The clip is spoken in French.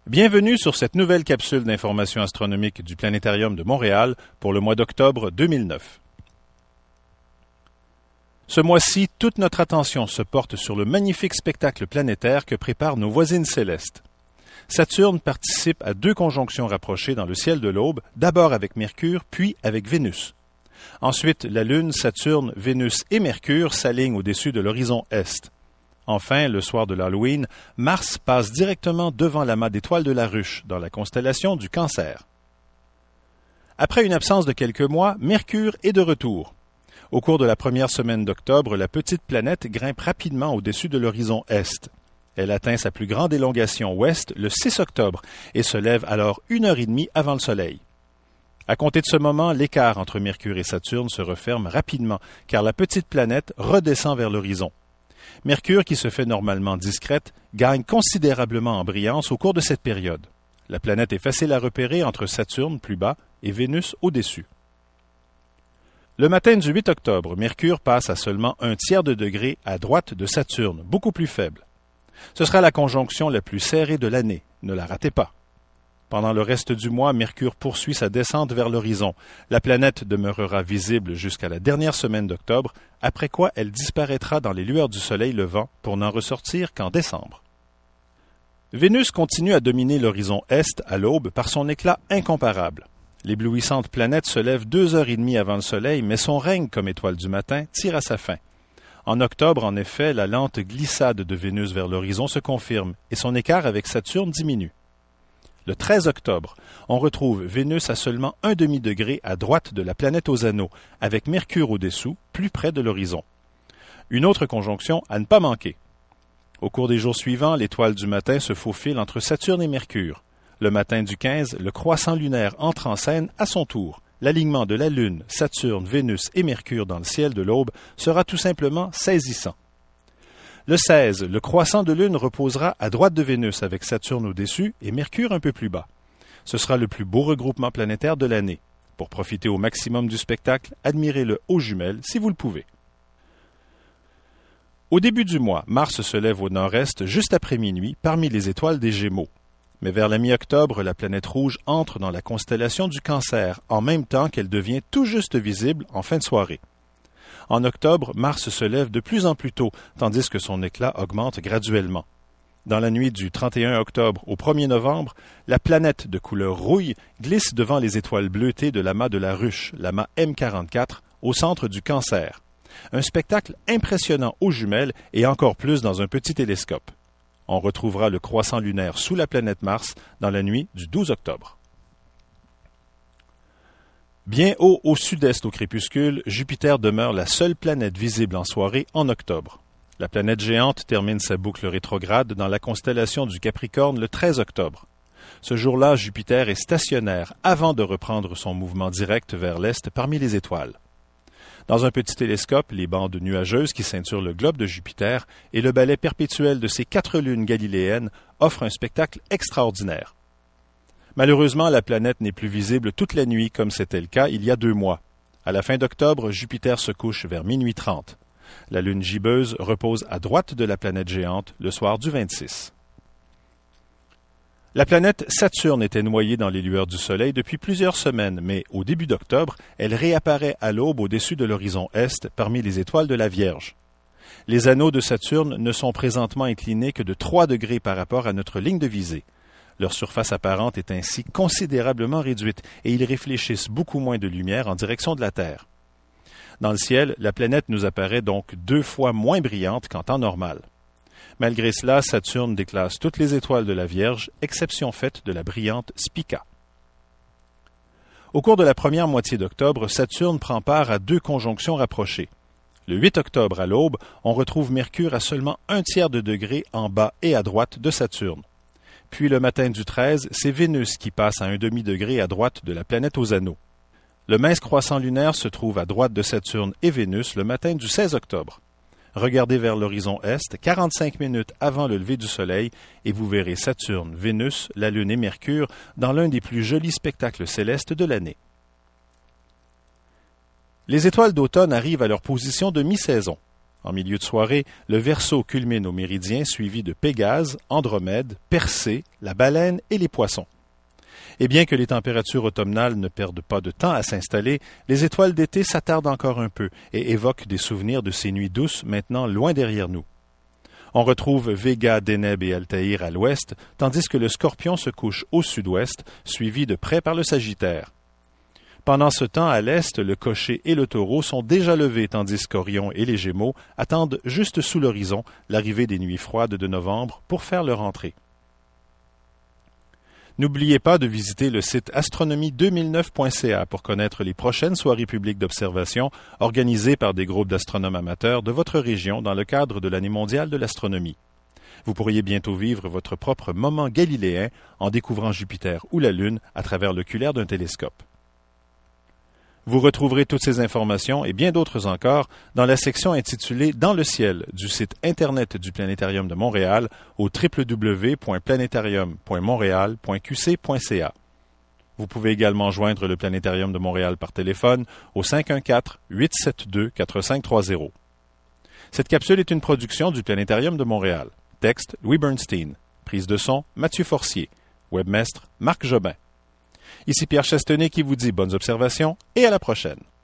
Bienvenue sur cette nouvelle capsule d'information astronomique du Planétarium de Montréal pour le mois d'octobre 2009. Ce mois-ci, toute notre attention se porte sur le magnifique spectacle planétaire que préparent nos voisines célestes. Saturne participe à deux conjonctions rapprochées dans le ciel de l'aube, d'abord avec Mercure, puis avec Vénus. Ensuite, la Lune, Saturne, Vénus et Mercure s'alignent au-dessus de l'horizon Est. Enfin, le soir de l'Halloween, Mars passe directement devant l'amas d'étoiles de la Ruche, dans la constellation du Cancer. Après une absence de quelques mois, Mercure est de retour. Au cours de la première semaine d'octobre, la petite planète grimpe rapidement au-dessus de l'horizon Est. Elle atteint sa plus grande élongation ouest le 6 octobre et se lève alors 1h30 avant le Soleil. À compter de ce moment, l'écart entre Mercure et Saturne se referme rapidement, car la petite planète redescend vers l'horizon. Mercure, qui se fait normalement discrète, gagne considérablement en brillance au cours de cette période. La planète est facile à repérer entre Saturne, plus bas, et Vénus, au-dessus. Le matin du 8 octobre, Mercure passe à seulement 1/3 de degré à droite de Saturne, beaucoup plus faible. Ce sera la conjonction la plus serrée de l'année, ne la ratez pas. Pendant le reste du mois, Mercure poursuit sa descente vers l'horizon. La planète demeurera visible jusqu'à la dernière semaine d'octobre, après quoi elle disparaîtra dans les lueurs du soleil levant pour n'en ressortir qu'en décembre. Vénus continue à dominer l'horizon Est à l'aube par son éclat incomparable. L'éblouissante planète se lève 2h30 avant le soleil, mais son règne comme étoile du matin tire à sa fin. En octobre, en effet, la lente glissade de Vénus vers l'horizon se confirme et son écart avec Saturne diminue. Le 13 octobre, on retrouve Vénus à seulement 1/2 degré à droite de la planète aux anneaux, avec Mercure au-dessous, plus près de l'horizon. Une autre conjonction à ne pas manquer. Au cours des jours suivants, l'étoile du matin se faufile entre Saturne et Mercure. Le matin du 15, le croissant lunaire entre en scène à son tour. L'alignement de la Lune, Saturne, Vénus et Mercure dans le ciel de l'aube sera tout simplement saisissant. Le 16, le croissant de Lune reposera à droite de Vénus avec Saturne au-dessus et Mercure un peu plus bas. Ce sera le plus beau regroupement planétaire de l'année. Pour profiter au maximum du spectacle, admirez-le aux jumelles si vous le pouvez. Au début du mois, Mars se lève au nord-est juste après minuit parmi les étoiles des Gémeaux. Mais vers la mi-octobre, la planète rouge entre dans la constellation du Cancer, en même temps qu'elle devient tout juste visible en fin de soirée. En octobre, Mars se lève de plus en plus tôt, tandis que son éclat augmente graduellement. Dans la nuit du 31 octobre au 1er novembre, la planète de couleur rouille glisse devant les étoiles bleutées de l'amas de la Ruche, l'amas M44, au centre du Cancer. Un spectacle impressionnant aux jumelles et encore plus dans un petit télescope. On retrouvera le croissant lunaire sous la planète Mars dans la nuit du 12 octobre. Bien haut au sud-est au crépuscule, Jupiter demeure la seule planète visible en soirée en octobre. La planète géante termine sa boucle rétrograde dans la constellation du Capricorne le 13 octobre. Ce jour-là, Jupiter est stationnaire avant de reprendre son mouvement direct vers l'est parmi les étoiles. Dans un petit télescope, les bandes nuageuses qui ceinturent le globe de Jupiter et le balai perpétuel de ses 4 lunes galiléennes offrent un spectacle extraordinaire. Malheureusement, la planète n'est plus visible toute la nuit comme c'était le cas il y a 2 mois. À la fin d'octobre, Jupiter se couche vers minuit 30. La lune gibbeuse repose à droite de la planète géante le soir du 26. La planète Saturne était noyée dans les lueurs du Soleil depuis plusieurs semaines, mais au début d'octobre, elle réapparaît à l'aube au-dessus de l'horizon Est parmi les étoiles de la Vierge. Les anneaux de Saturne ne sont présentement inclinés que de 3 degrés par rapport à notre ligne de visée. Leur surface apparente est ainsi considérablement réduite et ils réfléchissent beaucoup moins de lumière en direction de la Terre. Dans le ciel, la planète nous apparaît donc 2 fois moins brillante qu'en temps normal. Malgré cela, Saturne déclasse toutes les étoiles de la Vierge, exception faite de la brillante Spica. Au cours de la première moitié d'octobre, Saturne prend part à 2 conjonctions rapprochées. Le 8 octobre à l'aube, on retrouve Mercure à seulement 1/3 de degré en bas et à droite de Saturne. Puis le matin du 13, c'est Vénus qui passe à 1/2 degré à droite de la planète aux anneaux. Le mince croissant lunaire se trouve à droite de Saturne et Vénus le matin du 16 octobre. Regardez vers l'horizon Est 45 minutes avant le lever du Soleil et vous verrez Saturne, Vénus, la Lune et Mercure dans l'un des plus jolis spectacles célestes de l'année. Les étoiles d'automne arrivent à leur position de mi-saison. En milieu de soirée, le Verseau culmine au méridien suivi de Pégase, Andromède, Persée, la Baleine et les Poissons. Et bien que les températures automnales ne perdent pas de temps à s'installer, les étoiles d'été s'attardent encore un peu et évoquent des souvenirs de ces nuits douces maintenant loin derrière nous. On retrouve Vega, Deneb et Altaïr à l'ouest, tandis que le Scorpion se couche au sud-ouest, suivi de près par le Sagittaire. Pendant ce temps, à l'est, le Cocher et le Taureau sont déjà levés, tandis qu'Orion et les Gémeaux attendent juste sous l'horizon l'arrivée des nuits froides de novembre pour faire leur entrée. N'oubliez pas de visiter le site astronomie2009.ca pour connaître les prochaines soirées publiques d'observation organisées par des groupes d'astronomes amateurs de votre région dans le cadre de l'année mondiale de l'astronomie. Vous pourriez bientôt vivre votre propre moment galiléen en découvrant Jupiter ou la Lune à travers l'oculaire d'un télescope. Vous retrouverez toutes ces informations et bien d'autres encore dans la section intitulée « Dans le ciel » du site Internet du Planétarium de Montréal au www.planetarium.montréal.qc.ca. Vous pouvez également joindre le Planétarium de Montréal par téléphone au 514-872-4530. Cette capsule est une production du Planétarium de Montréal. Texte Louis Bernstein. Prise de son Mathieu Forcier. Webmestre Marc Jobin. Ici Pierre Chastenay qui vous dit bonnes observations et à la prochaine.